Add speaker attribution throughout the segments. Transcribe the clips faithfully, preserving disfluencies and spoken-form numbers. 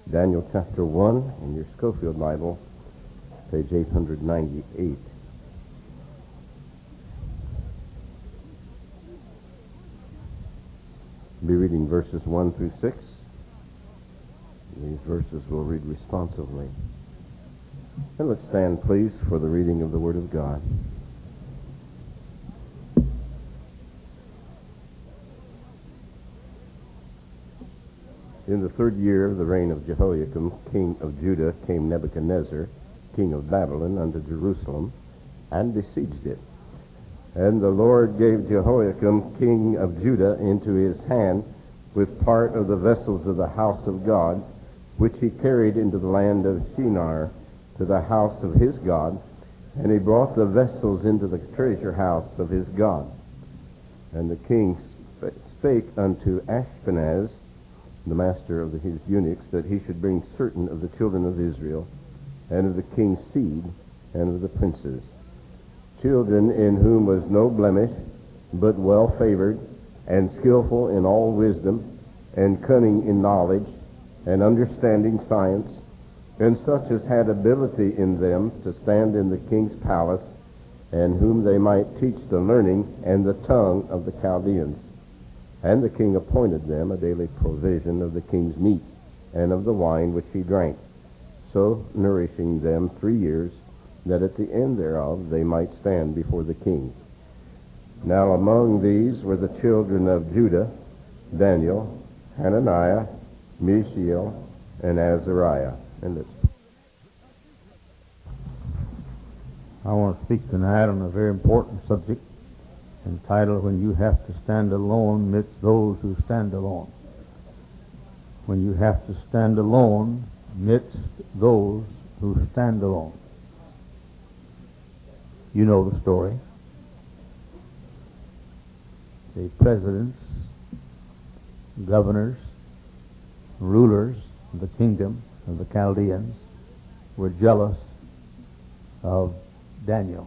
Speaker 1: Daniel chapter one in your Schofield Bible, page eight ninety-eight. We'll be reading verses one through six. These verses we'll read responsively. And let's stand, please, for the reading of the Word of God. In the third year of the reign of Jehoiakim, king of Judah, came Nebuchadnezzar, king of Babylon, unto Jerusalem, and besieged it. And the Lord gave Jehoiakim, king of Judah, into his hand with part of the vessels of the house of God, which he carried into the land of Shinar, to the house of his God, and he brought the vessels into the treasure house of his God. And the king spake unto Ashpenaz, the master of his eunuchs, that he should bring certain of the children of Israel, and of the king's seed, and of the princes, children in whom was no blemish, but well favored, and skillful in all wisdom, and cunning in knowledge, and understanding science, and such as had ability in them to stand in the king's palace, and whom they might teach the learning and the tongue of the Chaldeans. And the king appointed them a daily provision of the king's meat, and of the wine which he drank, so nourishing them three years, that at the end thereof they might stand before the king. Now among these were the children of Judah, Daniel, Hananiah, Mishael, and Azariah. And let's
Speaker 2: I want to speak tonight on a very important subject entitled, When You Have to Stand Alone Amidst Those Who Stand Alone. When you have to stand alone amidst those who stand alone. You know the story. The presidents, governors, rulers of the kingdom of the Chaldeans were jealous of Daniel.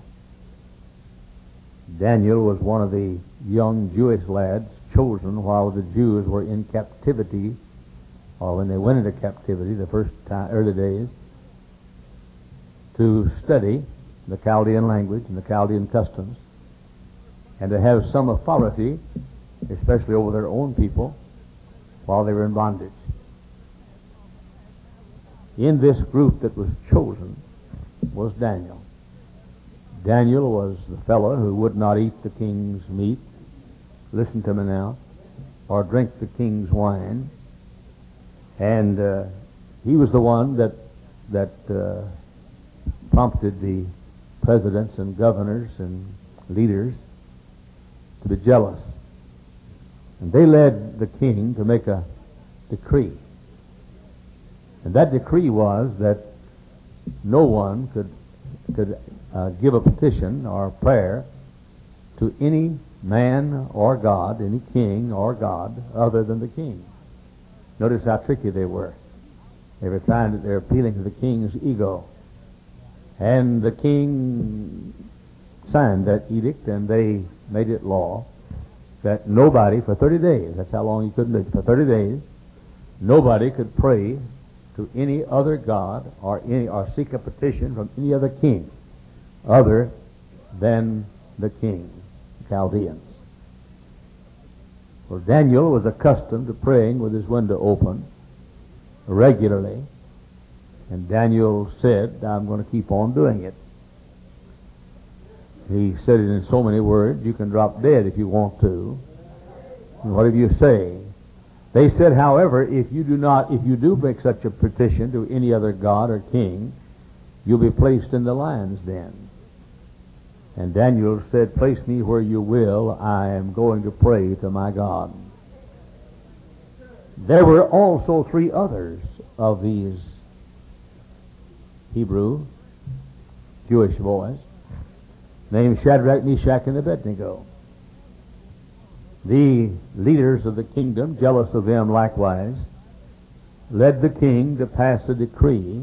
Speaker 2: Daniel was one of the young Jewish lads chosen while the Jews were in captivity, or when they went into captivity the first time, early days, to study the Chaldean language and the Chaldean customs, and to have some authority, especially over their own people, while they were in bondage. In this group that was chosen was Daniel. Daniel was the fellow who would not eat the king's meat, listen to me now, or drink the king's wine. And uh, he was the one that that uh, prompted the presidents and governors and leaders to be jealous. And they led the king to make a decree. And that decree was that no one could could uh, give a petition or a prayer to any man or God, any king or God, other than the king. Notice how tricky they were. They were trying to, they were appealing to the king's ego. And the king signed that edict, and they made it law that nobody, for thirty days, that's how long you couldn't do it, for thirty days, nobody could pray to any other god or any or seek a petition from any other king other than the king, the Chaldeans. Well, Daniel was accustomed to praying with his window open regularly, and Daniel said, I'm going to keep on doing it. He said it in so many words, you can drop dead if you want to. And whatever you say. They said, however, if you do not, if you do make such a petition to any other god or king, you'll be placed in the lion's den. And Daniel said, place me where you will, I am going to pray to my God. There were also three others of these Hebrew Jewish boys, named Shadrach, Meshach, and Abednego. The leaders of the kingdom, jealous of them likewise, led the king to pass a decree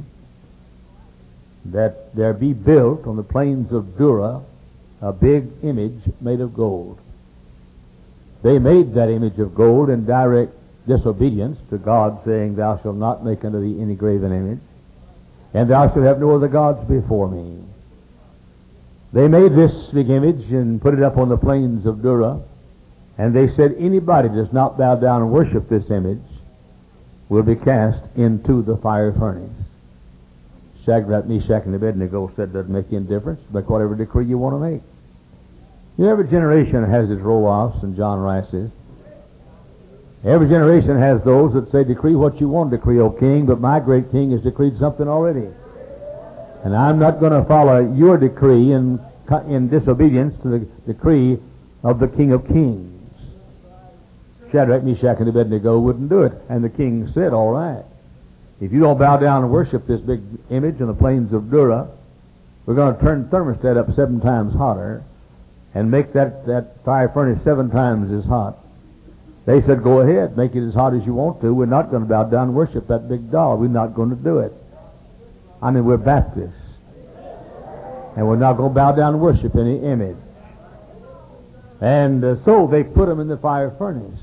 Speaker 2: that there be built on the plains of Dura a big image made of gold. They made that image of gold in direct disobedience to God, saying, Thou shalt not make unto thee any graven image, and thou shalt have no other gods before me. They made this big image and put it up on the plains of Dura, and they said, anybody does not bow down and worship this image will be cast into the fire furnace. Shadrach, Meshach, and Abednego said, doesn't make any difference. Make whatever decree you want to make. You know, every generation has its roll-offs, and John Rice says. Every generation has those that say, decree what you want to decree, O king, but my great king has decreed something already. And I'm not going to follow your decree in, in disobedience to the decree of the King of Kings. Shadrach, Meshach, and Abednego wouldn't do it. And the king said, all right, if you don't bow down and worship this big image in the plains of Dura, we're going to turn the thermostat up seven times hotter and make that, that fire furnace seven times as hot. They said, go ahead, make it as hot as you want to. We're not going to bow down and worship that big doll. We're not going to do it. I mean, we're Baptists. And we're not going to bow down and worship any image. And uh, so they put them in the fire furnace.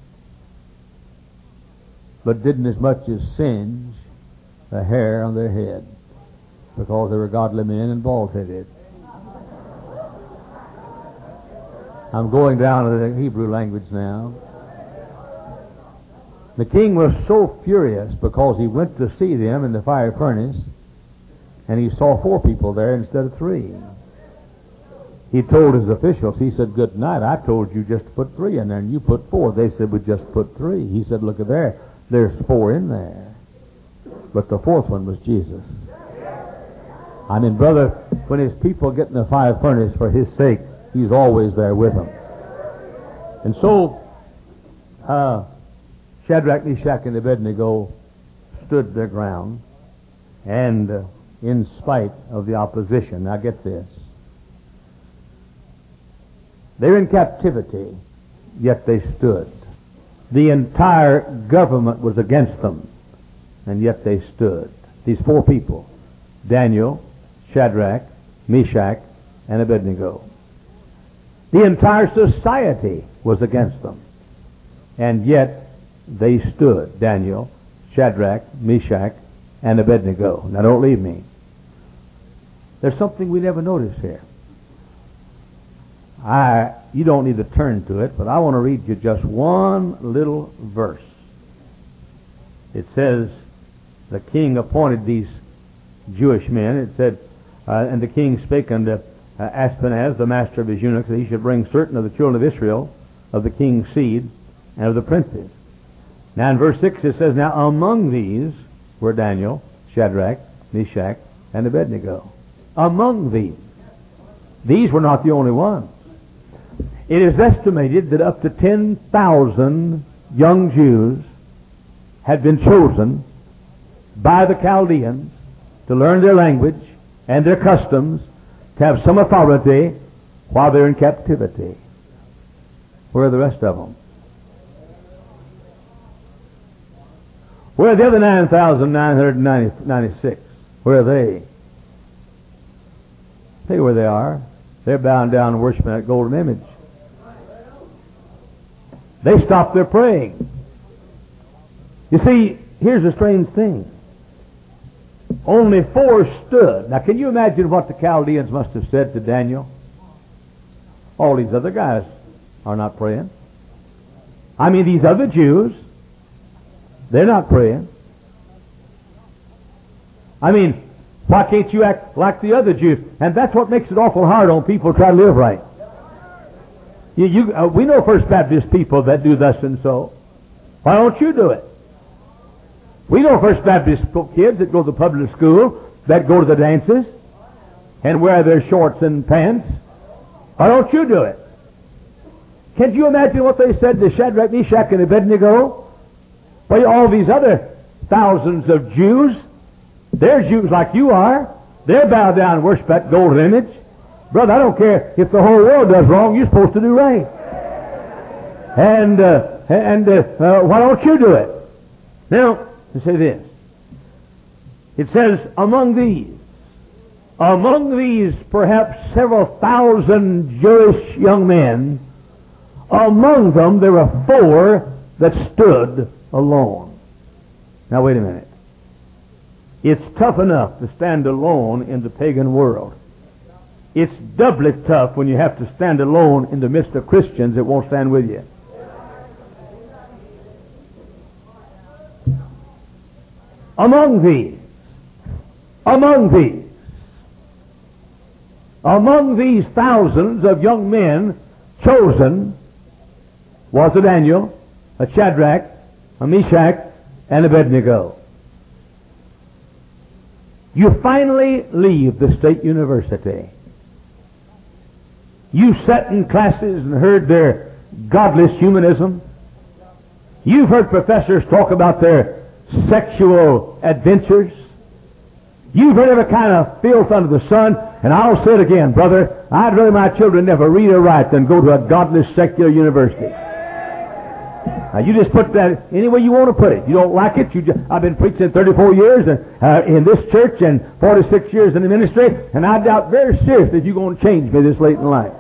Speaker 2: But didn't as much as singe the hair on their head, because they were godly men and bald-headed. I'm going down to the Hebrew language now. The king was so furious because he went to see them in the fire furnace, and he saw four people there instead of three. He told his officials, he said, good night, I told you just to put three in there, and you put four. They said, we just put three. He said, look at there, there's four in there. But the fourth one was Jesus. I mean, brother, when his people get in the fire furnace for his sake, he's always there with them. And so, uh, Shadrach, Meshach, and Abednego stood their ground, and uh, in spite of the opposition, now get this, they're in captivity, yet they stood. The entire government was against them, and yet they stood. These four people, Daniel, Shadrach, Meshach, and Abednego. The entire society was against them, and yet they stood. Daniel, Shadrach, Meshach, and Abednego. Now don't leave me. There's something we never notice here. I, you don't need to turn to it, but I want to read you just one little verse. It says, the king appointed these Jewish men. It said, uh, and the king spake unto uh, Ashpenaz, the master of his eunuchs, that he should bring certain of the children of Israel, of the king's seed, and of the princes. Now in verse six it says, now among these were Daniel, Shadrach, Meshach, and Abednego. Among these. These were not the only ones. It is estimated that up to ten thousand young Jews had been chosen by the Chaldeans to learn their language and their customs, to have some authority while they're in captivity. Where are the rest of them? Where are the other nine thousand nine hundred ninety-six? Where are they? Tell you where they are. They're bowing down and worshiping that golden image. They stopped their praying. You see, here's a strange thing. Only four stood. Now, can you imagine what the Chaldeans must have said to Daniel? All these other guys are not praying. I mean, these other Jews, they're not praying. I mean, why can't you act like the other Jews? And that's what makes it awful hard on people to try to live right. You, you, uh, we know First Baptist people that do thus and so. Why don't you do it? We know First Baptist kids that go to the public school, that go to the dances, and wear their shorts and pants. Why don't you do it? Can you imagine what they said to Shadrach, Meshach, and Abednego? Well, all these other thousands of Jews, they're Jews like you are. They're bowed down and worship that golden image. Brother, I don't care if the whole world does wrong, you're supposed to do right. And uh, and uh, uh, why don't you do it? Now, to say this. It says, among these, among these perhaps several thousand Jewish young men, among them there were four that stood alone. Now wait a minute. It's tough enough to stand alone in the pagan world. It's doubly tough when you have to stand alone in the midst of Christians that won't stand with you. Among these, among these, among these thousands of young men chosen was a Daniel, a Shadrach, a Meshach, and Abednego. You finally leave the state university. You sat in classes and heard their godless humanism. You've heard professors talk about their sexual adventures. You've heard every kind of filth under the sun. And I'll say it again, brother, I'd rather my children never read or write than go to a godless secular university. Now, you just put that any way you want to put it. You don't like it. You just, I've been preaching thirty-four years and, uh, in this church and forty-six years in the ministry, and I doubt very seriously that you're going to change me this late in life.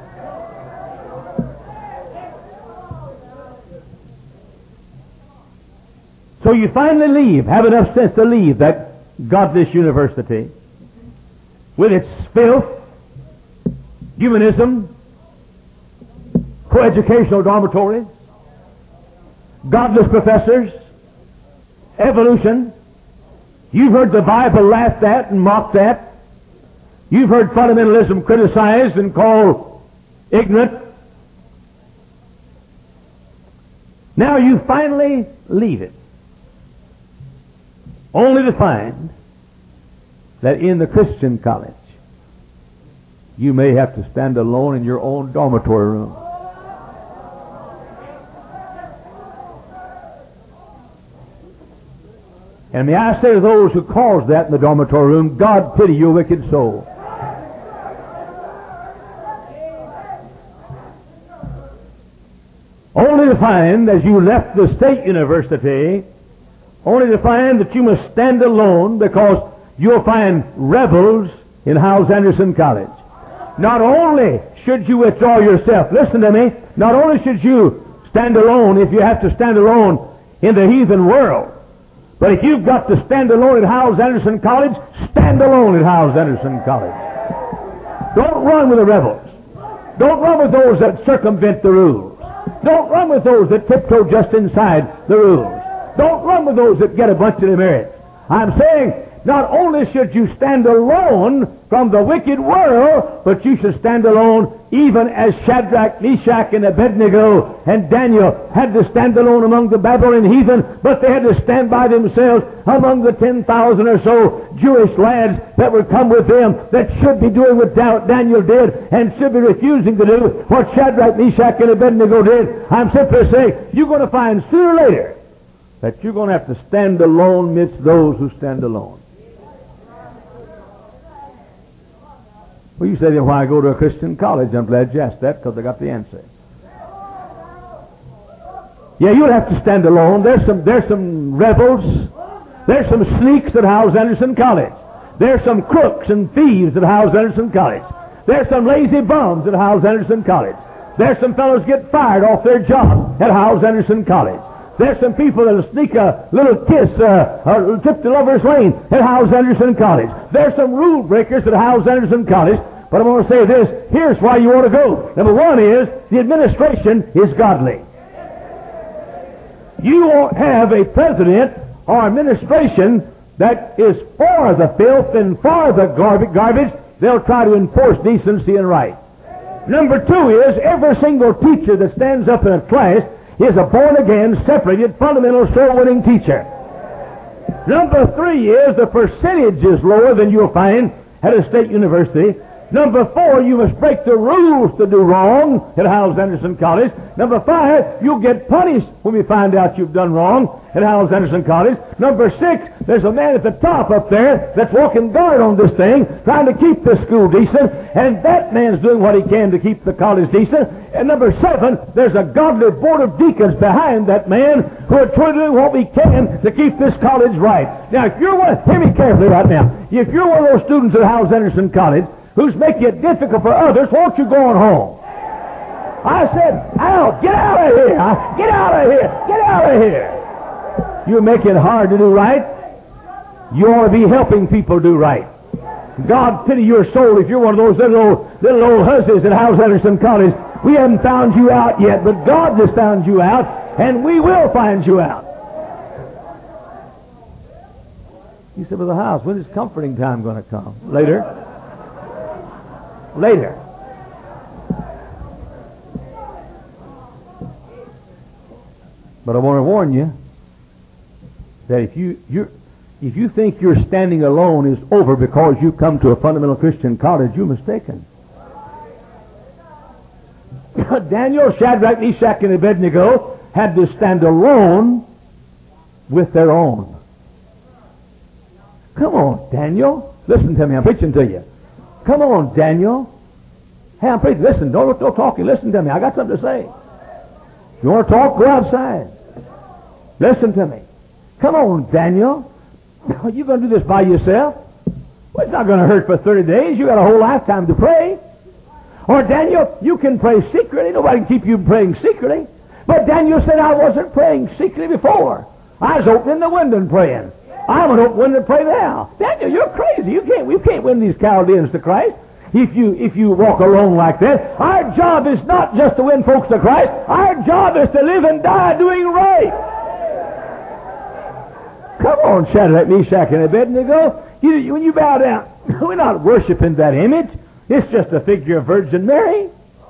Speaker 2: So you finally leave, have enough sense to leave that godless university with its filth, humanism, coeducational dormitories, godless professors, evolution. You've heard the Bible laughed at and mocked at. You've heard fundamentalism criticized and called ignorant. Now you finally leave it, only to find that in the Christian college you may have to stand alone in your own dormitory room. And may I say to those who caused that in the dormitory room, God pity your wicked soul. Only to find, as you left the state university, only to find that you must stand alone because you'll find rebels in Howes Anderson College. Not only should you withdraw yourself, listen to me, not only should you stand alone if you have to stand alone in the heathen world, but if you've got to stand alone at Howes Anderson College, stand alone at Howes Anderson College. Don't run with the rebels. Don't run with those that circumvent the rules. Don't run with those that tiptoe just inside the rules. Don't run with those that get a bunch of demerits. I'm saying not only should you stand alone from the wicked world, but you should stand alone even as Shadrach, Meshach, and Abednego and Daniel had to stand alone among the Babylonian heathen, but they had to stand by themselves among the ten thousand or so Jewish lads that would come with them that should be doing what Daniel did and should be refusing to do what Shadrach, Meshach, and Abednego did. I'm simply saying you're going to find sooner or later that you're going to have to stand alone midst those who stand alone. Well, you say, why go to a Christian college? I'm glad you asked that because I got the answer. Yeah, you'll have to stand alone. There's some, there's some rebels. There's some sneaks at Howes Anderson College. There's some crooks and thieves at Howes Anderson College. There's some lazy bums at Howes Anderson College. There's some fellows get fired off their job at Howes Anderson College. There's some people that'll sneak a little kiss, uh, or trip to Lover's Lane at Howes Anderson College. There's some rule breakers at Howes Anderson College. But I'm going to say this, here's why you ought to go. Number one is, the administration is godly. You won't have a president or administration that is for the filth and for the garbage. garbage. They'll try to enforce decency and right. Number two is, every single teacher that stands up in a class is a born-again, separated, fundamental, soul-winning teacher. Number three is, the percentage is lower than you'll find at a state university. Number four, you must break the rules to do wrong at Howes Anderson College. Number five, you'll get punished when we find out you've done wrong at Howes Anderson College. Number six, there's a man at the top up there that's walking guard on this thing, trying to keep the school decent, and that man's doing what he can to keep the college decent. And number seven, there's a godly board of deacons behind that man who are trying to do what we can to keep this college right. Now, if you're one, hear me carefully right now. If you're one of those students at Howes Anderson College who's making it difficult for others, won't you go on home? I said, Al, get out of here! Get out of here! Get out of here! You make it hard to do right. You ought to be helping people do right. God pity your soul if you're one of those little old, little old hussies at House Henderson College. We haven't found you out yet, but God has found you out, and we will find you out. You said, well, the house, when is comforting time going to come? Later. Later. But I want to warn you that if you you if you think your standing alone is over because you come to a fundamental Christian college, you're mistaken. Daniel, Shadrach, Meshach, and Abednego had to stand alone with their own. Come on, Daniel. Listen to me. I'm preaching to you. Come on, Daniel. Hey, I'm preaching. Listen. Don't, don't talk. Listen to me. I got something to say. You want to talk? Go outside. Listen to me. Come on, Daniel. Are you going to do this by yourself? Well, it's not going to hurt for thirty days. You got a whole lifetime to pray. Or, Daniel, you can pray secretly. Nobody can keep you from praying secretly. But Daniel said, I wasn't praying secretly before. I was opening the window and praying. I'm going to open the window and pray now. Daniel, you're crazy. You can't, you can't win these Chaldeans to Christ if you, if you walk alone like that. Our job is not just to win folks to Christ. Our job is to live and die doing right. Come on, Shadrach, Meshach, and Abednego. You, you, when you bow down, we're not worshiping that image. It's just a figure of Virgin Mary.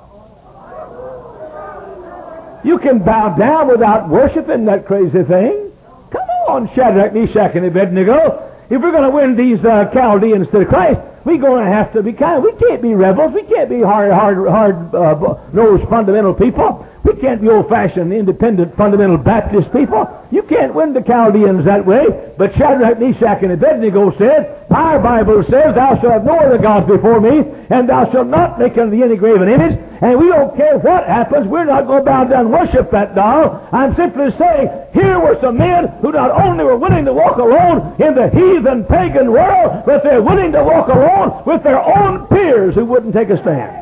Speaker 2: You can bow down without worshiping that crazy thing. Come on, Shadrach, Meshach, and Abednego. If we're going to win these uh, Chaldeans to Christ, we're going to have to be kind. We can't be rebels. We can't be hard, hard, hard uh, nosed fundamental people. We can't be old-fashioned, independent, fundamental Baptist people. You can't win the Chaldeans that way. But Shadrach, Meshach, and Abednego said, our Bible says, thou shalt have no other gods before me, and thou shalt not make unto thee any graven image. And we don't care what happens. We're not going to bow down and worship that doll. I'm simply saying, here were some men who not only were willing to walk alone in the heathen, pagan world, but they're willing to walk alone with their own peers who wouldn't take a stand.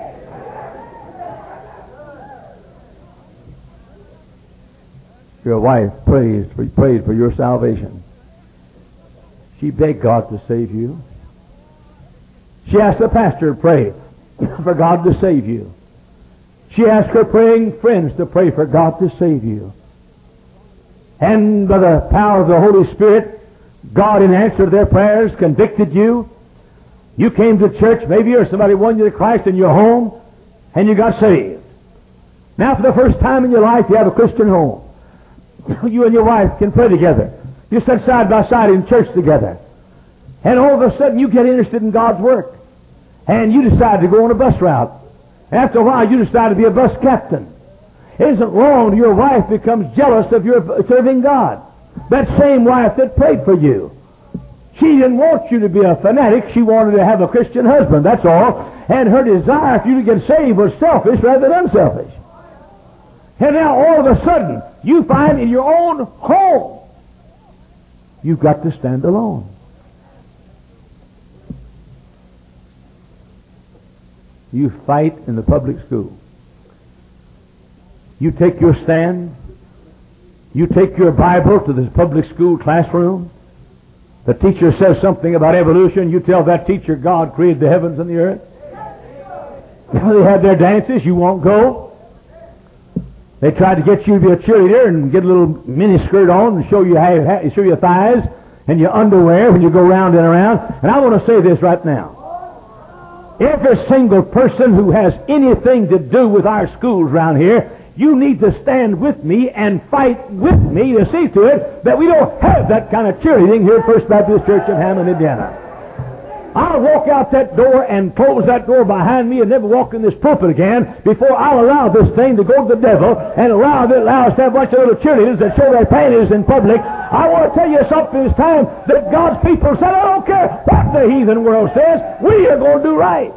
Speaker 2: Your wife prays for, prayed for your salvation. She begged God to save you. She asked the pastor to pray for God to save you. She asked her praying friends to pray for God to save you. And by the power of the Holy Spirit, God, in answer to their prayers, convicted you. You came to church, maybe, or somebody won you to Christ in your home, and you got saved. Now, for the first time in your life, you have a Christian home. You and your wife can pray together. You sit side by side in church together. And all of a sudden, you get interested in God's work. And you decide to go on a bus route. After a while, you decide to be a bus captain. It isn't long till your wife becomes jealous of your serving God. That same wife that prayed for you. She didn't want you to be a fanatic. She wanted to have a Christian husband, that's all. And her desire for you to get saved was selfish rather than unselfish. And now, all of a sudden, you find in your own home, you've got to stand alone. You fight in the public school. You take your stand. You take your Bible to the public school classroom. The teacher says something about evolution. You tell that teacher God created the heavens and the earth. They have their dances. You won't go. They tried to get you to be a cheerleader and get a little mini skirt on and show you how, show your thighs and your underwear when you go round and around. And I want to say this right now. Every single person who has anything to do with our schools around here, you need to stand with me and fight with me to see to it that we don't have that kind of cheerleading here at First Baptist Church in Hammond, Indiana. I'll walk out that door and close that door behind me and never walk in this pulpit again before I'll allow this thing to go to the devil and allow, allow us to have a bunch of little cheerleaders that show their panties in public. I want to tell you something this time that God's people said, I don't care what the heathen world says, we are going to do right.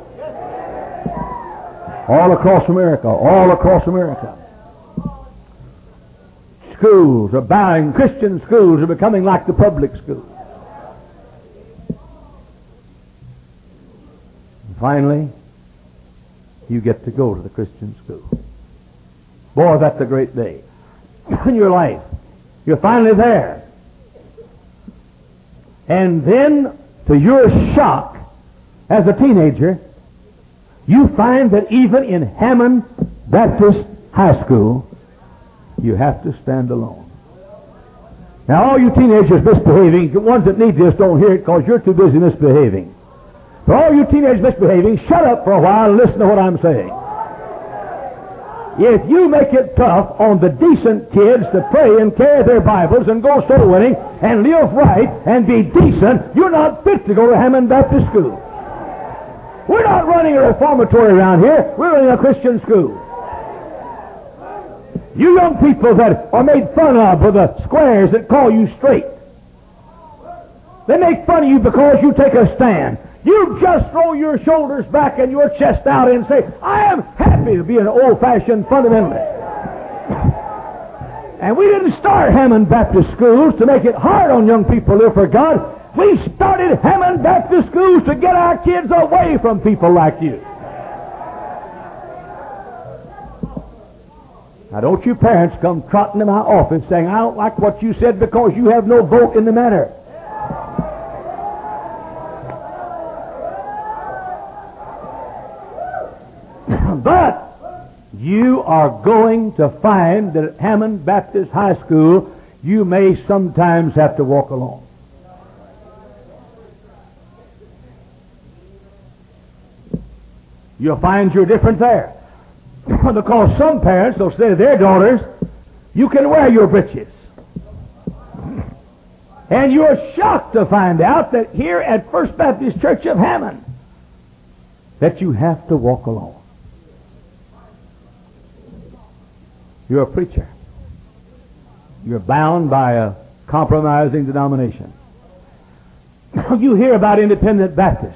Speaker 2: All across America, all across America. Schools are bowing, Christian schools are becoming like the public schools. Finally, you get to go to the Christian school. Boy, that's a great day in your life. You're finally there. And then, to your shock, as a teenager, you find that even in Hammond Baptist High School, you have to stand alone. Now, all you teenagers misbehaving, the ones that need this don't hear it because you're too busy misbehaving. For all you teenagers misbehaving, shut up for a while and listen to what I'm saying. If you make it tough on the decent kids to pray and carry their Bibles and go soul winning and live right and be decent, you're not fit to go to Hammond Baptist School. We're not running a reformatory around here. We're running a Christian school. You young people that are made fun of with the squares that call you straight, they make fun of you because you take a stand. You just throw your shoulders back and your chest out and say, I am happy to be an old-fashioned fundamentalist. And we didn't start Hammond Baptist schools to make it hard on young people to live for God. We started Hammond Baptist schools to get our kids away from people like you. Now don't you parents come trotting in my office saying, I don't like what you said because you have no vote in the matter. But you are going to find that at Hammond Baptist High School, you may sometimes have to walk alone. You'll find you're different there. Because some parents will say to their daughters, you can wear your breeches. And you're shocked to find out that here at First Baptist Church of Hammond, that you have to walk alone. You're a preacher. You're bound by a compromising denomination. You hear about independent Baptists.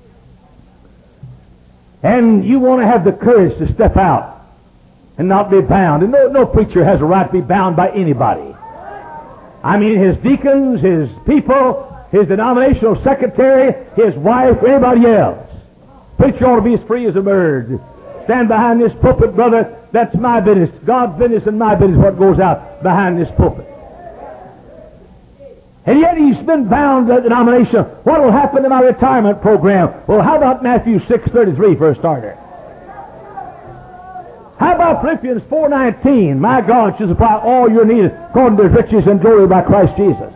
Speaker 2: And you want to have the courage to step out and not be bound. And no, no preacher has a right to be bound by anybody. I mean, his deacons, his people, his denominational secretary, his wife, anybody else. Preacher ought to be as free as a bird. Stand behind this pulpit, brother. That's my business. God's business and my business, what goes out behind this pulpit. And yet he's been bound to the denomination. What will happen to my retirement program? Well, how about Matthew six thirty-three for a starter? How about Philippians four nineteen? My God shall supply all your needs according to his riches and glory by Christ Jesus.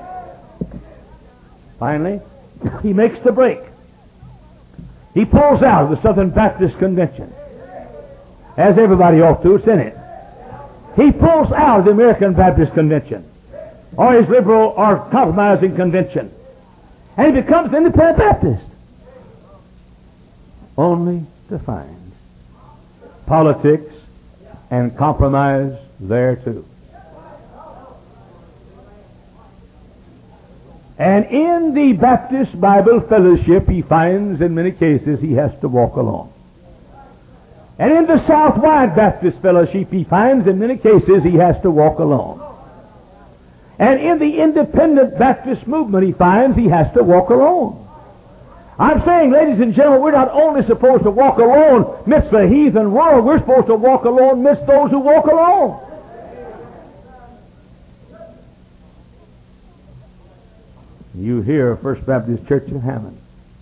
Speaker 2: Finally, he makes the break. He pulls out of the Southern Baptist Convention. As everybody ought to, it's in it. He pulls out of the American Baptist Convention, or his liberal or compromising convention, and he becomes an independent Baptist, only to find politics and compromise there too. And in the Baptist Bible Fellowship, he finds in many cases he has to walk alone. And in the Southwide Baptist Fellowship, he finds in many cases he has to walk alone. And in the Independent Baptist movement, he finds he has to walk alone. I'm saying, ladies and gentlemen, we're not only supposed to walk alone midst the heathen world, we're supposed to walk alone midst those who walk alone. You hear First Baptist Church of Hammond.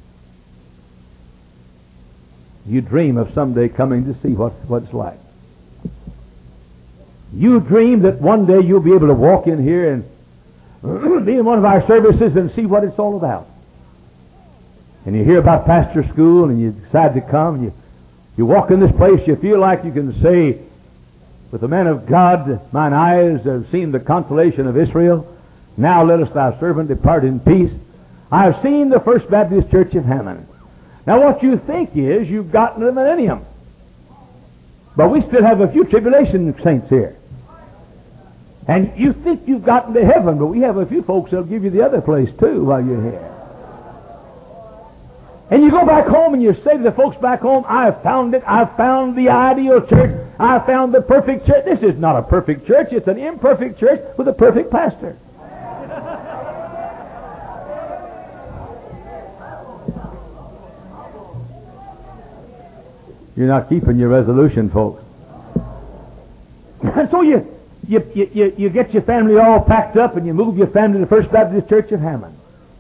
Speaker 2: You dream of someday coming to see what, what it's like. You dream that one day you'll be able to walk in here and be in one of our services and see what it's all about. And you hear about pastor school and you decide to come. And you, you walk in this place, you feel like you can say, with the man of God, mine eyes have seen the consolation of Israel. Now let us thy servant depart in peace. I have seen the First Baptist Church of Hammond. Now what you think is you've gotten the millennium. But we still have a few tribulation saints here. And you think you've gotten to heaven, but we have a few folks that'll give you the other place too while you're here. And you go back home and you say to the folks back home, I've found it, I've found the ideal church, I've found the perfect church. This is not a perfect church, it's an imperfect church with a perfect pastor. You're not keeping your resolution, folks. And so you, you, you, you get your family all packed up and you move your family to the First Baptist Church of Hammond.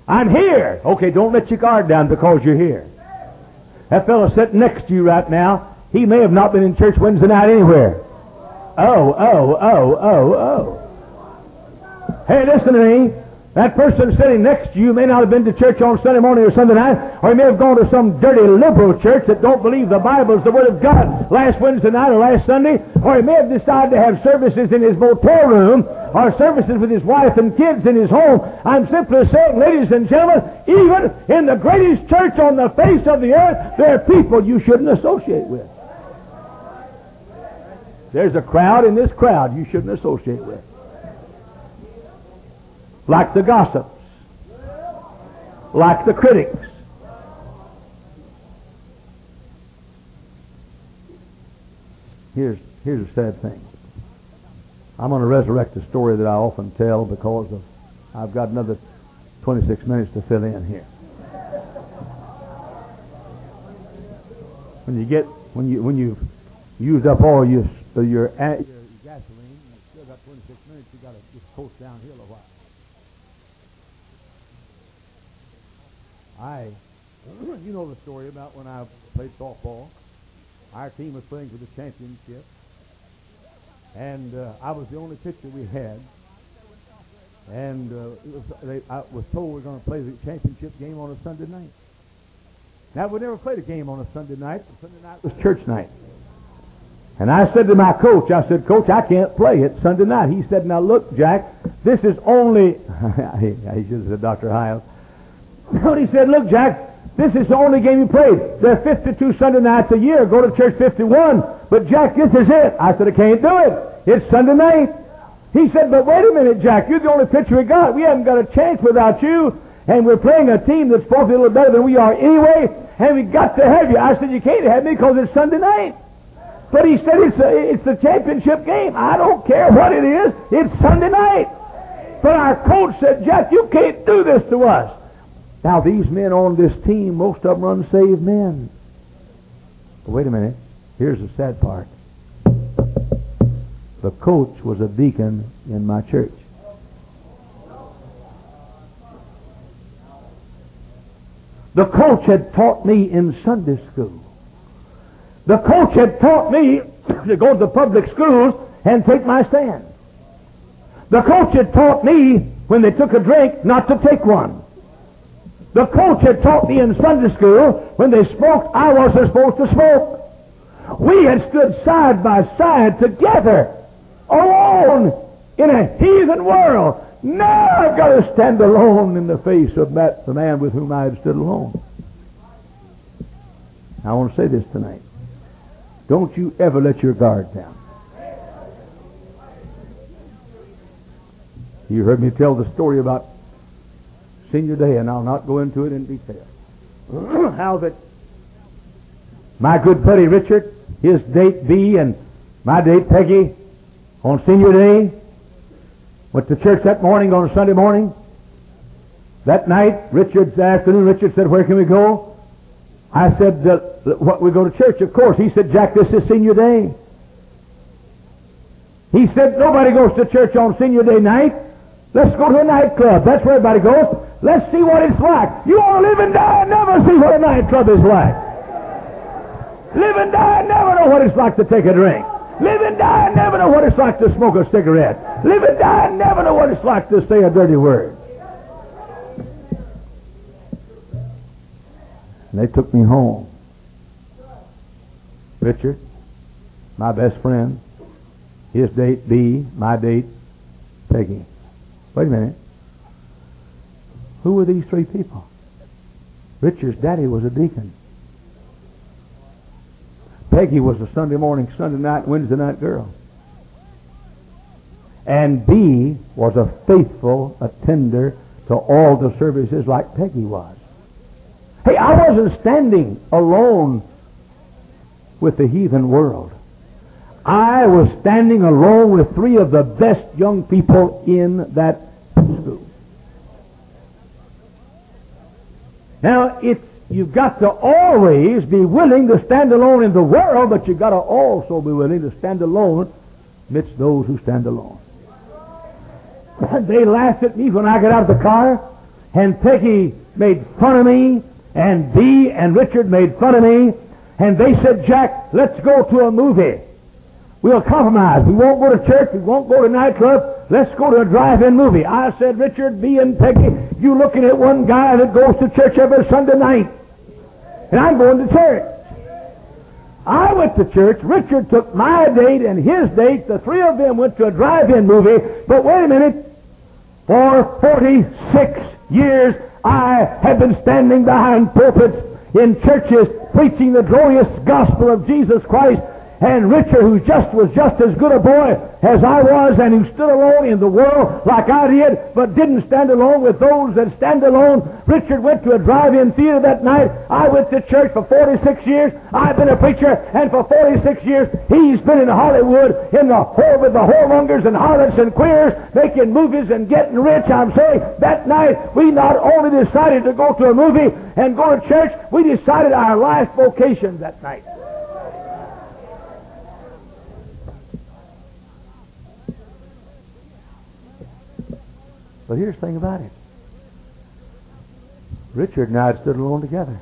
Speaker 2: I'm here. Okay, don't let your guard down because you're here. That fellow sitting next to you right now, he may have not been in church Wednesday night anywhere. Oh, oh, oh, oh, oh. Hey, listen to me. That person sitting next to you may not have been to church on Sunday morning or Sunday night, or he may have gone to some dirty liberal church that don't believe the Bible is the Word of God last Wednesday night or last Sunday, or he may have decided to have services in his motel room or services with his wife and kids in his home. I'm simply saying, ladies and gentlemen, even in the greatest church on the face of the earth, there are people you shouldn't associate with. There's a crowd in this crowd you shouldn't associate with. Like the gossips. Like the critics. Here's, here's a sad thing. I'm going to resurrect a story that I often tell because of I've got another twenty-six minutes to fill in here. When you get when you when you've used up all your your, your gasoline, and you still got twenty-six minutes, you got to just coast downhill a while. I, you know the story about when I played softball. Our team was playing for the championship, and uh, I was the only pitcher we had. And uh, it was, they, I was told we were going to play the championship game on a Sunday night. Now, we never played a game on a Sunday night. Sunday night was church night. And I said to my coach, I said, Coach, I can't play. It's Sunday night. He said, now look, Jack, this is only, he should have said Doctor Hiles. But he said, look, Jack, this is the only game you played. There are fifty-two Sunday nights a year. Go to church fifty-one. But, Jack, this is it. I said, I can't do it. It's Sunday night. He said, but wait a minute, Jack. You're the only pitcher we got. We haven't got a chance without you. And we're playing a team that's supposed to be a little better than we are anyway. And we got to have you. I said, you can't have me because it's Sunday night. But he said, it's a, it's the championship game. I don't care what it is. It's Sunday night. But our coach said, Jack, you can't do this to us. Now, these men on this team, most of them are unsaved men. But wait a minute. Here's the sad part. The coach was a deacon in my church. The coach had taught me in Sunday school. The coach had taught me to go to the public schools and take my stand. The coach had taught me, when they took a drink, not to take one. The coach had taught me in Sunday school, when they smoked, I wasn't supposed to smoke. We had stood side by side together, alone, in a heathen world. Now I've got to stand alone in the face of that, the man with whom I had stood alone. I want to say this tonight. Don't you ever let your guard down. You heard me tell the story about senior day, and I'll not go into it in detail. How that my good buddy Richard, his date B and my date Peggy, on senior day, went to church that morning on Sunday morning. That night, Richard's afternoon, Richard said, where can we go? I said, uh, what, we go to church, of course. He said, Jack, this is senior day. He said, nobody goes to church on senior day night. Let's go to a nightclub. That's where everybody goes. Let's see what it's like. You want to live and die and never see what a nightclub is like. Live and die and never know what it's like to take a drink. Live and die and never know what it's like to smoke a cigarette. Live and die and never know what it's like to say a dirty word. And they took me home. Richard, my best friend, his date B, my date Peggy. Wait a minute. Who were these three people? Richard's daddy was a deacon. Peggy was a Sunday morning, Sunday night, Wednesday night girl. And B was a faithful attender to all the services like Peggy was. Hey, I wasn't standing alone with the heathen world. I was standing alone with three of the best young people in that school. Now, it's you've got to always be willing to stand alone in the world, but you've got to also be willing to stand alone amidst those who stand alone. They laughed at me when I got out of the car, and Peggy made fun of me, and Dee and Richard made fun of me, and they said, Jack, let's go to a movie. We'll compromise. We won't go to church. We won't go to nightclub. Let's go to a drive-in movie. I said, Richard, Dee and Peggy, you looking at one guy that goes to church every Sunday night, and I'm going to church. I went to church. Richard took my date and his date. The three of them went to a drive-in movie. But wait a minute. For forty-six years, I have been standing behind pulpits in churches preaching the glorious gospel of Jesus Christ. And Richard, who just was just as good a boy as I was, and who stood alone in the world like I did, but didn't stand alone with those that stand alone. Richard went to a drive-in theater that night. I went to church for forty-six years. I've been a preacher, and for forty-six years, he's been in Hollywood in the whore with the whoremongers and harlots and queers, making movies and getting rich. I'm saying that night we not only decided to go to a movie and go to church, we decided our life vocation that night. But here's the thing about it. Richard and I had stood alone together.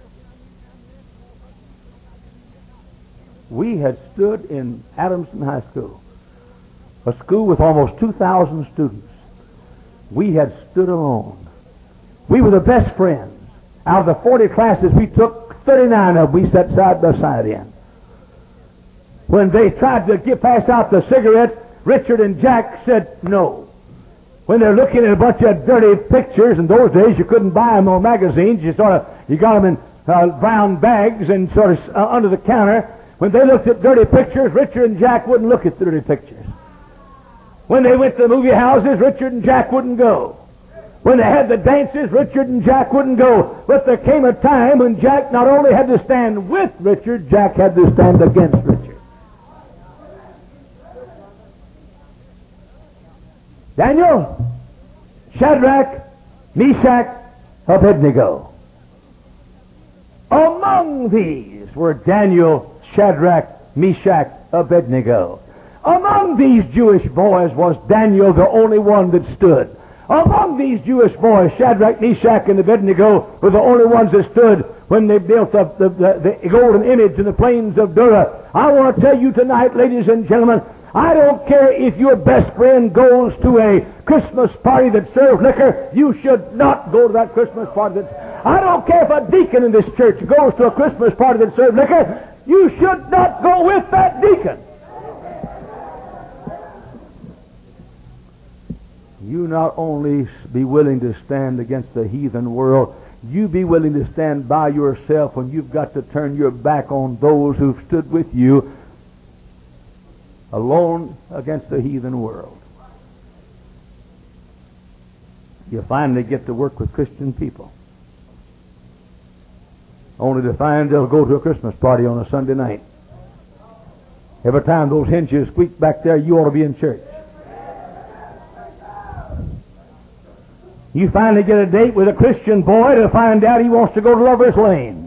Speaker 2: We had stood in Adamson High School, a school with almost two thousand students. We had stood alone. We were the best friends. Out of the forty classes we took, thirty-nine of them we sat side by side in. When they tried to get pass out the cigarette, Richard and Jack said no. When they're looking at a bunch of dirty pictures, in those days you couldn't buy them on magazines. You sort of you got them in uh, brown bags and sort of uh, under the counter. When they looked at dirty pictures, Richard and Jack wouldn't look at the dirty pictures. When they went to the movie houses, Richard and Jack wouldn't go. When they had the dances, Richard and Jack wouldn't go. But there came a time when Jack not only had to stand with Richard, Jack had to stand against Richard. Daniel, Shadrach, Meshach, Abednego. Among these were Daniel, Shadrach, Meshach, Abednego. Among these Jewish boys was Daniel the only one that stood. Among these Jewish boys, Shadrach, Meshach, and Abednego were the only ones that stood when they built up the, the, the golden image in the plains of Dura. I want to tell you tonight, ladies and gentlemen, I don't care if your best friend goes to a Christmas party that serves liquor. You should not go to that Christmas party. That, I don't care if a deacon in this church goes to a Christmas party that serves liquor. You should not go with that deacon. You not only be willing to stand against the heathen world, you be willing to stand by yourself when you've got to turn your back on those who've stood with you, alone against the heathen world. You finally get to work with Christian people, only to find they'll go to a Christmas party on a Sunday night. Every time those hinges squeak back there, you ought to be in church. You finally get a date with a Christian boy to find out he wants to go to Lover's Lane.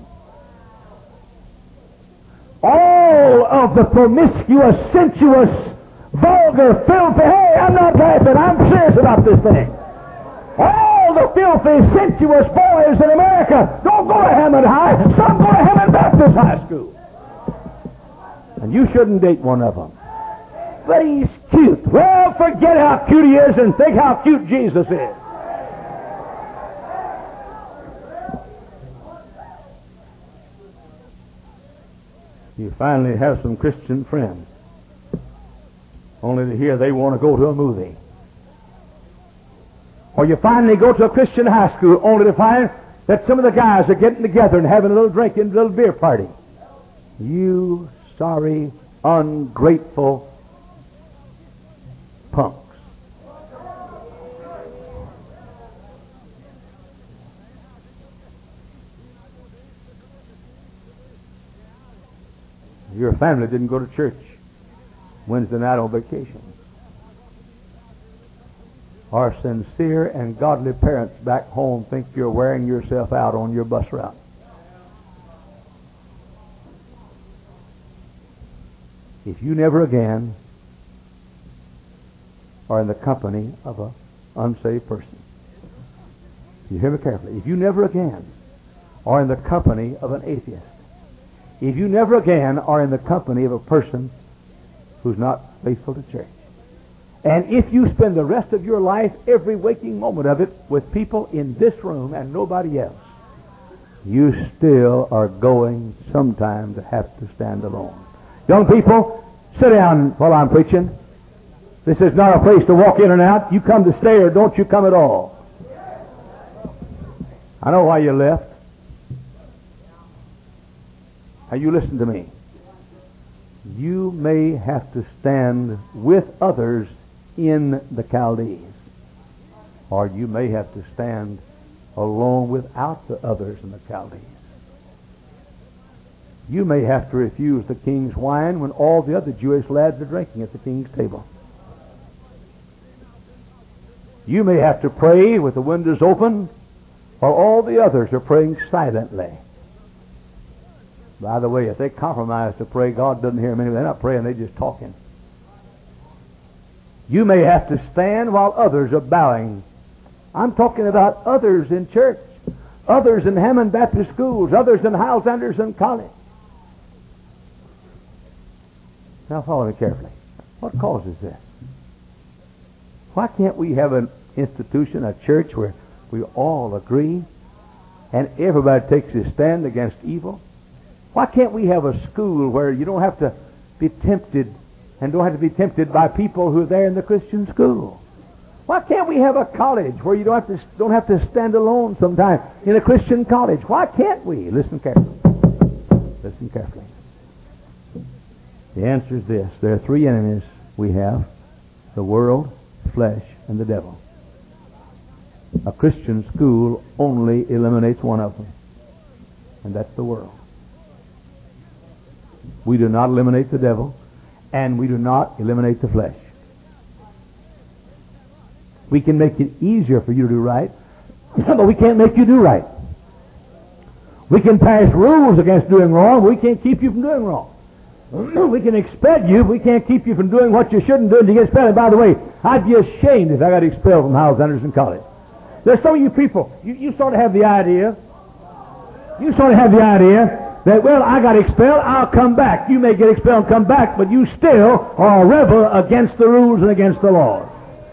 Speaker 2: All of the promiscuous, sensuous, vulgar, filthy... Hey, I'm not laughing. I'm serious about this thing. All the filthy, sensuous boys in America don't go to Hammond High. Some go to Hammond Baptist High School. And you shouldn't date one of them. But he's cute. Well, forget how cute he is and think how cute Jesus is. You finally have some Christian friends, only to hear they want to go to a movie. Or you finally go to a Christian high school, only to find that some of the guys are getting together and having a little drinking, a little beer party. You sorry, ungrateful punks. Your family didn't go to church Wednesday night on vacation. Our sincere and godly parents back home think you're wearing yourself out on your bus route. If you never again are in the company of an unsaved person, You hear me carefully. If you never again are in the company of an atheist, if you never again are in the company of a person who's not faithful to church, and if you spend the rest of your life, every waking moment of it, with people in this room and nobody else, you still are going sometime to have to stand alone. Young people, sit down while I'm preaching. This is not a place to walk in and out. You come to stay or don't you come at all. I know why you left. Now you listen to me. You may have to stand with others in the Chaldees, or you may have to stand alone without the others in the Chaldees. You may have to refuse the king's wine when all the other Jewish lads are drinking at the king's table. You may have to pray with the windows open while all the others are praying silently. By the way, if they compromise to pray, God doesn't hear them anyway. They're not praying, they're just talking. You may have to stand while others are bowing. I'm talking about others in church, others in Hammond Baptist schools, others in Hyles Anderson College. Now follow me carefully. What causes this? Why can't we have an institution, a church, where we all agree and everybody takes his stand against evil? Why can't we have a school where you don't have to be tempted and don't have to be tempted by people who are there in the Christian school? Why can't we have a college where you don't have to don't have to stand alone sometime in a Christian college? Why can't we? Listen carefully. Listen carefully. The answer is this. There are three enemies we have: the world, flesh, and the devil. A Christian school only eliminates one of them, and that's the world. We do not eliminate the devil, and we do not eliminate the flesh. We can make it easier for you to do right, but we can't make you do right. We can pass rules against doing wrong, but we can't keep you from doing wrong. We can expel you, but we can't keep you from doing what you shouldn't do, and you get expelled. And by the way, I'd be ashamed if I got expelled from Hyles Anderson College. There's some of you people, you, you sort of have the idea, you sort of have the idea that, well, I got expelled, I'll come back. You may get expelled and come back, but you still are a rebel against the rules and against the laws.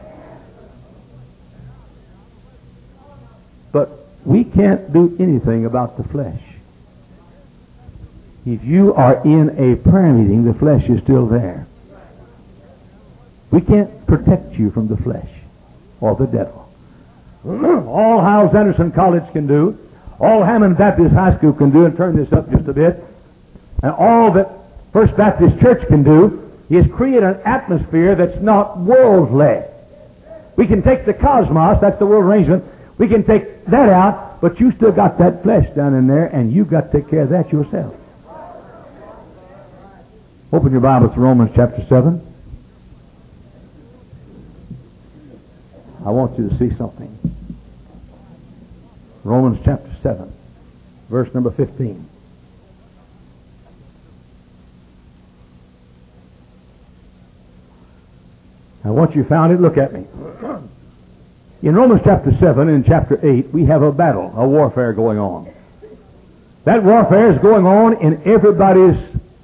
Speaker 2: But we can't do anything about the flesh. If you are in a prayer meeting, the flesh is still there. We can't protect you from the flesh or the devil. All Hyles Anderson College can do, all Hammond Baptist High School can do, and turn this up just a bit, and all that First Baptist Church can do is create an atmosphere that's not worldly. We can take the cosmos, that's the world arrangement, we can take that out, but you still got that flesh down in there, and you've got to take care of that yourself. Open your Bible to Romans chapter seven. I want you to see something. Romans chapter seven, verse number fifteen. Now, once you found it, look at me. In Romans chapter seven and chapter eight, we have a battle, a warfare going on. That warfare is going on in everybody's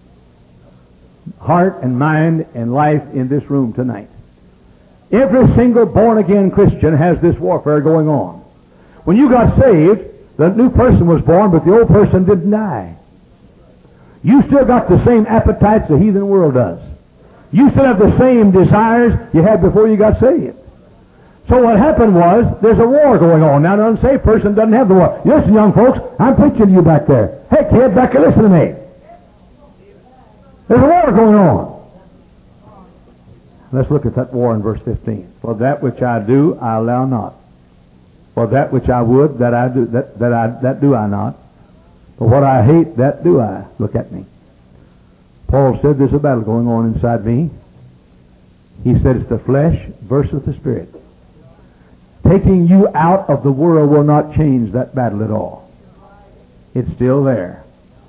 Speaker 2: heart and mind and life in this room tonight. Every single born-again Christian has this warfare going on. When you got saved, the new person was born, but the old person didn't die. You still got the same appetites the heathen world does. You still have the same desires you had before you got saved. So what happened was, there's a war going on. Now, an unsaved person doesn't have the war. Listen, young folks, I'm preaching to you back there. Hey, kid, back there, listen to me. There's a war going on. Let's look at that war in verse fifteen. For that which I do, I allow not. For that which I would, that I do, that, that I that do I not. But what I hate, that do I. Look at me. Paul said there's a battle going on inside me. He said it's the flesh versus the spirit. Taking you out of the world will not change that battle at all. It's still there.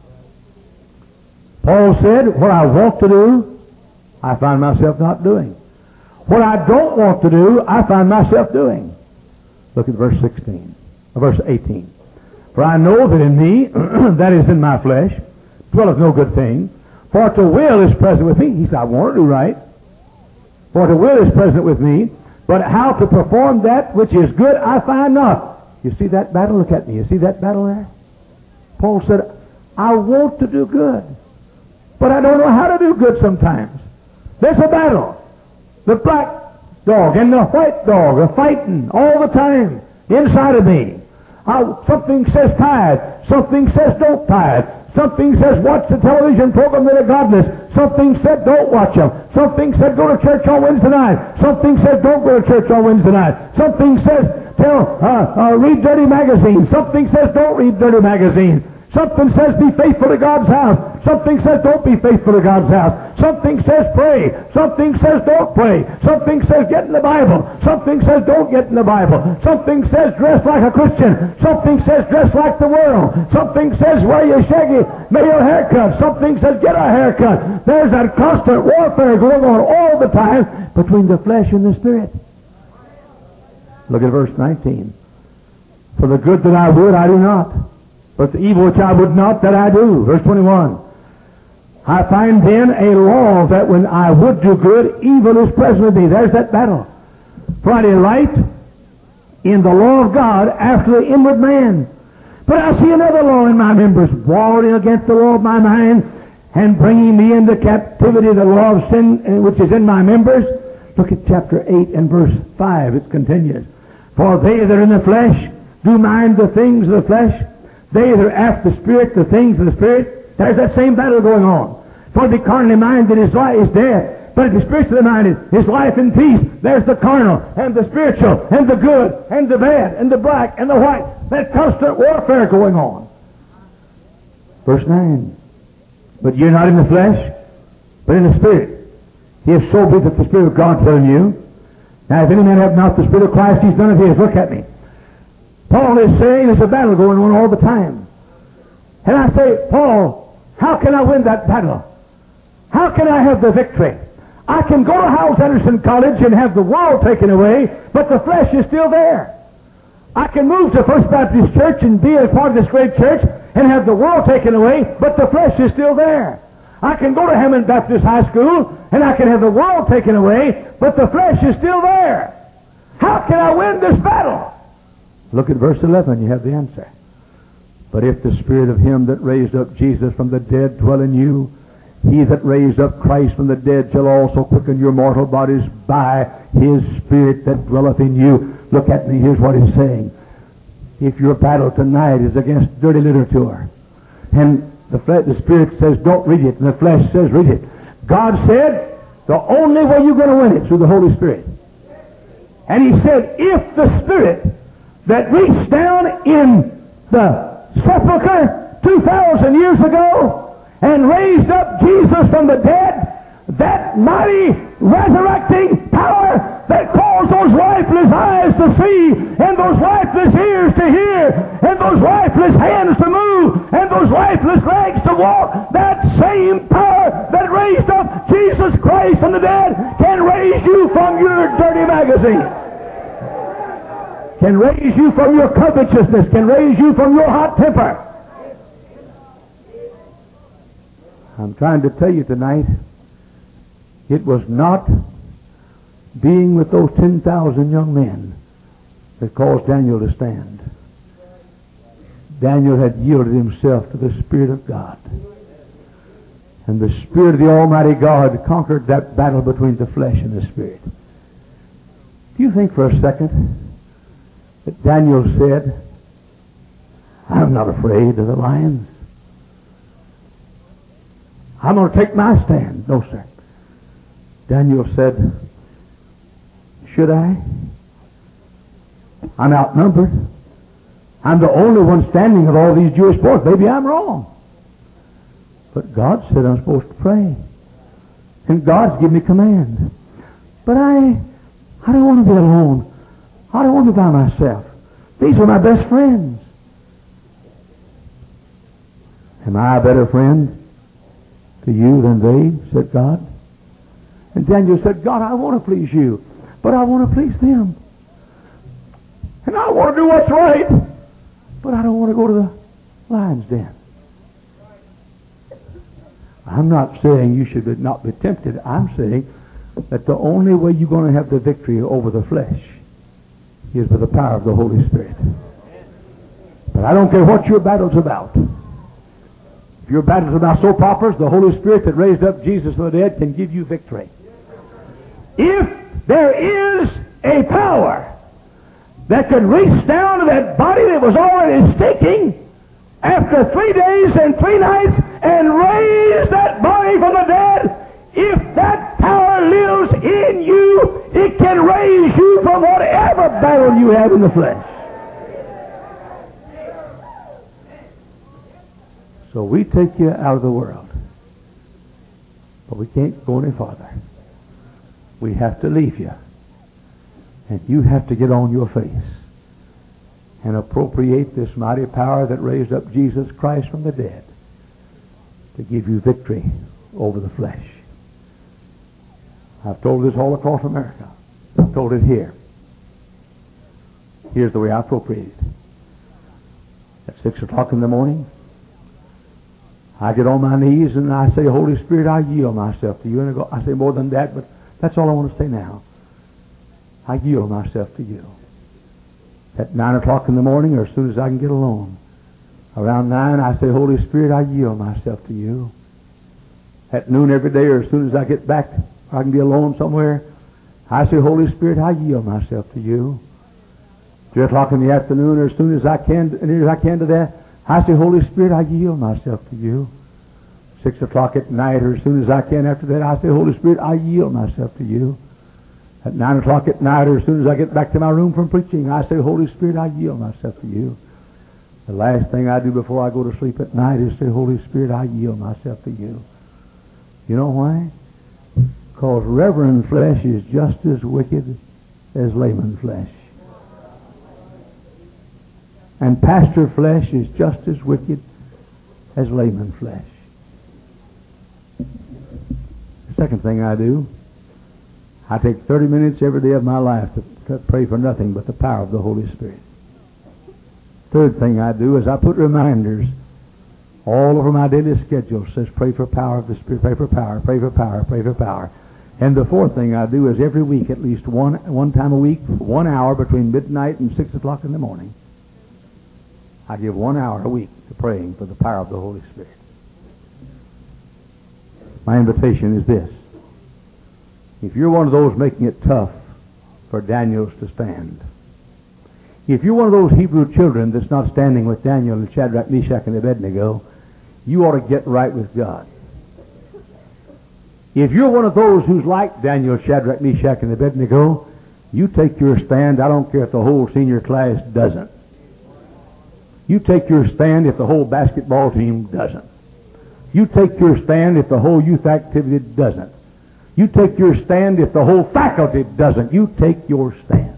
Speaker 2: Paul said, what I want to do, I find myself not doing. What I don't want to do, I find myself doing. Look at verse sixteen. verse eighteen. For I know that in me, that is in my flesh, dwelleth no good thing. For to will is present with me. He said, I want to do right. For to will is present with me. But how to perform that which is good I find not. You see that battle? Look at me. You see that battle there? Paul said, I want to do good, but I don't know how to do good sometimes. There's a battle. The black dog and the white dog are fighting all the time inside of me. I, something says tithe. Something says don't tithe. Something says watch the television program that are godless. Something said don't watch them. Something said go to church on Wednesday night. Something said don't go to church on Wednesday night. Something says tell uh, uh, read dirty magazines. Something says don't read dirty magazines. Something says be faithful to God's house. Something says don't be faithful to God's house. Something says pray. Something says don't pray. Something says get in the Bible. Something says don't get in the Bible. Something says dress like a Christian. Something says dress like the world. Something says wear your shaggy male haircut. Something says get a haircut. There's that constant warfare going on all the time between the flesh and the spirit. Look at verse nineteen. For the good that I would, I do not. But the evil which I would not, that I do. Verse twenty-one. I find then a law that when I would do good, evil is present with me. There's that battle. For I delight in the law of God after the inward man. But I see another law in my members, warring against the law of my mind, and bringing me into captivity the law of sin which is in my members. Look at chapter eight and verse five. It continues. For they that are in the flesh do mind the things of the flesh. They that are after the Spirit, the things of the Spirit. There's that same battle going on. For the carnally minded is life is death, but if the spiritually minded is life and peace. There's the carnal and the spiritual and the good and the bad and the black and the white. That constant warfare going on. Verse nine. But you're not in the flesh, but in the Spirit. If so be that the Spirit of God dwell in you. Now if any man have not the Spirit of Christ, he's none of his. Look at me. Paul is saying there's a battle going on all the time. And I say, Paul, how can I win that battle? How can I have the victory? I can go to Howells Anderson College and have the world taken away, but the flesh is still there. I can move to First Baptist Church and be a part of this great church and have the world taken away, but the flesh is still there. I can go to Hammond Baptist High School and I can have the world taken away, but the flesh is still there. How can I win this battle? Look at verse eleven, you have the answer. But if the Spirit of him that raised up Jesus from the dead dwell in you, he that raised up Christ from the dead shall also quicken your mortal bodies by his Spirit that dwelleth in you. Look at me, here's what he's saying. If your battle tonight is against dirty literature, and the, flesh, the Spirit says don't read it, and the flesh says read it, God said the only way you're going to win it is through the Holy Spirit. And he said, if the Spirit that reached down in the sepulcher two thousand years ago and raised up Jesus from the dead, that mighty resurrecting power that caused those lifeless eyes to see and those lifeless ears to hear and those lifeless hands to move and those lifeless legs to walk, that same power that raised up Jesus Christ from the dead can raise you from your dirty magazine. Can raise you from your covetousness, can raise you from your hot temper. I'm trying to tell you tonight, it was not being with those ten thousand young men that caused Daniel to stand. Daniel had yielded himself to the Spirit of God. And the Spirit of the Almighty God conquered that battle between the flesh and the Spirit. Do you think for a second that Daniel said, I'm not afraid of the lions. I'm going to take my stand. No, sir. Daniel said, should I? I'm outnumbered. I'm the only one standing of all these Jewish boys. Maybe I'm wrong. But God said I'm supposed to pray. And God's given me command. But I, I don't want to be alone. I don't want to be by myself. These are my best friends. Am I a better friend to you than they? Said God. And Daniel said, God, I want to please you, but I want to please them. And I want to do what's right, want to go to the lion's den. I'm not saying you should not be tempted. I'm saying that the only way you're going to have the victory over the flesh is by the power of the Holy Spirit. But I don't care what your battle's about. If your battle's about soap operas, the Holy Spirit that raised up Jesus from the dead can give you victory. If there is a power that can reach down to that body that was already stinking after three days and three nights and raise that body from the dead, if that power lives in you, it can raise you from whatever battle you have in the flesh. So we take you out of the world, but we can't go any farther. We have to leave you, and you have to get on your face and appropriate this mighty power that raised up Jesus Christ from the dead to give you victory over the flesh. I've told this all across America. I've told it here. Here's the way I appropriate it. At six o'clock in the morning, I get on my knees and I say, Holy Spirit, I yield myself to you. And I, go, I say more than that, but that's all I want to say now. I yield myself to you. At nine o'clock in the morning, or as soon as I can get alone, around nine, I say, Holy Spirit, I yield myself to you. At noon every day, or as soon as I get back, I can be alone somewhere, I say, Holy Spirit, I yield myself to you. Three o'clock in the afternoon, or as soon as I can, as near as I can to that, I say, Holy Spirit, I yield myself to you. Six o'clock at night, or as soon as I can after that, I say, Holy Spirit, I yield myself to you. At nine o'clock at night, or as soon as I get back to my room from preaching, I say, Holy Spirit, I yield myself to you. The last thing I do before I go to sleep at night is say, Holy Spirit, I yield myself to you. You know why? Because reverend flesh is just as wicked as layman flesh. And pastor flesh is just as wicked as layman flesh. The second thing I do, I take thirty minutes every day of my life to, to pray for nothing but the power of the Holy Spirit. Third thing I do is I put reminders all over my daily schedule. It says pray for power of the Spirit, pray for power, pray for power, pray for power. And the fourth thing I do is every week, at least one one time a week, one hour between midnight and six o'clock in the morning, I give one hour a week to praying for the power of the Holy Spirit. My invitation is this. If you're one of those making it tough for Daniel to stand, if you're one of those Hebrew children that's not standing with Daniel and Shadrach, Meshach, and Abednego, you ought to get right with God. If you're one of those who's like Daniel, Shadrach, Meshach, and Abednego, you take your stand. I don't care if the whole senior class doesn't. You take your stand if the whole basketball team doesn't. You take your stand if the whole youth activity doesn't. You take your stand if the whole faculty doesn't. You take your stand.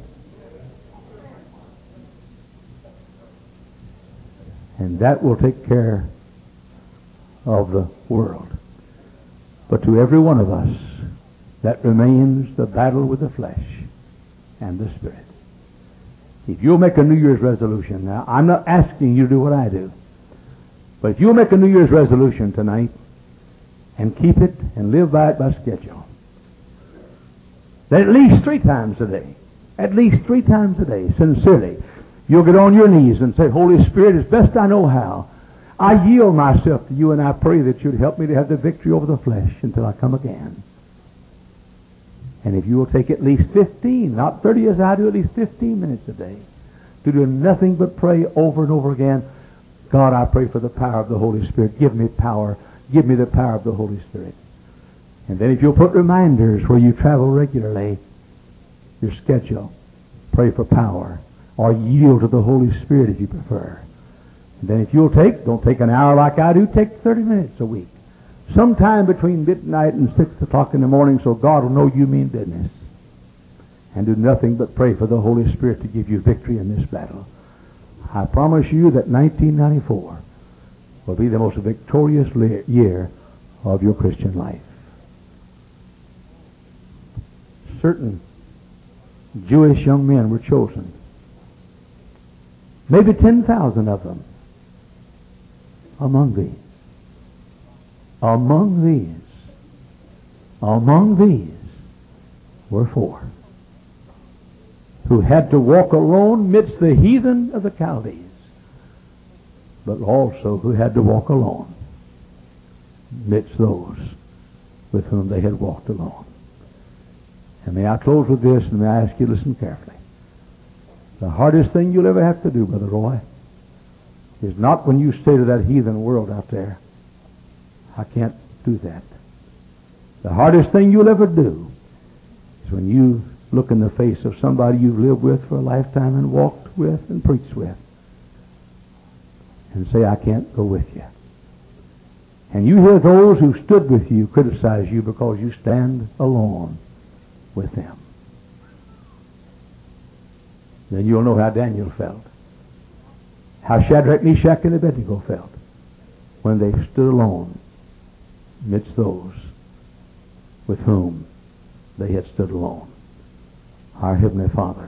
Speaker 2: And that will take care of the world. But to every one of us, that remains the battle with the flesh and the Spirit. If you'll make a New Year's resolution, now I'm not asking you to do what I do, but if you'll make a New Year's resolution tonight and keep it and live by it by schedule, that at least three times a day, at least three times a day, sincerely, you'll get on your knees and say, Holy Spirit, as best I know how, I yield myself to you, and I pray that you'd help me to have the victory over the flesh until I come again. And if you will take at least fifteen, not thirty as I do, at least fifteen minutes a day to do nothing but pray over and over again, God, I pray for the power of the Holy Spirit. Give me power. Give me the power of the Holy Spirit. And then if you'll put reminders where you travel regularly, your schedule, pray for power, or yield to the Holy Spirit if you prefer. And then if you'll take, don't take an hour like I do, take thirty minutes a week. Sometime between midnight and six o'clock in the morning, so God will know you mean business. And do nothing but pray for the Holy Spirit to give you victory in this battle. I promise you that nineteen ninety-four will be the most victorious year of your Christian life. Certain Jewish young men were chosen. Maybe ten thousand of them among these, among these, among these were four who had to walk alone midst the heathen of the Chaldees, but also who had to walk alone midst those with whom they had walked alone. And may I close with this, and may I ask you to listen carefully. The hardest thing you'll ever have to do, Brother Roy, is not when you say to that heathen world out there, I can't do that. The hardest thing you'll ever do is when you look in the face of somebody you've lived with for a lifetime and walked with and preached with and say, I can't go with you. And you hear those who stood with you criticize you because you stand alone with them. Then you'll know how Daniel felt. How Shadrach, Meshach, and Abednego felt when they stood alone amidst those with whom they had stood alone. Our Heavenly Father,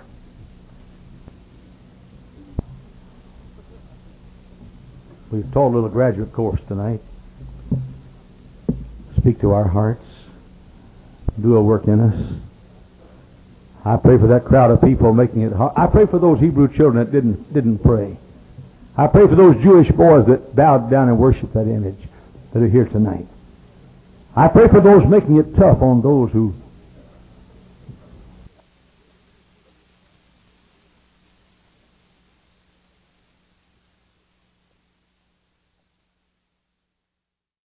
Speaker 2: we've taught a little graduate course tonight. Speak to our hearts. Do a work in us. I pray for that crowd of people making it hard. I pray for those Hebrew children that didn't didn't pray. I pray for those Jewish boys that bowed down and worshiped that image that are here tonight. I pray for those making it tough on those who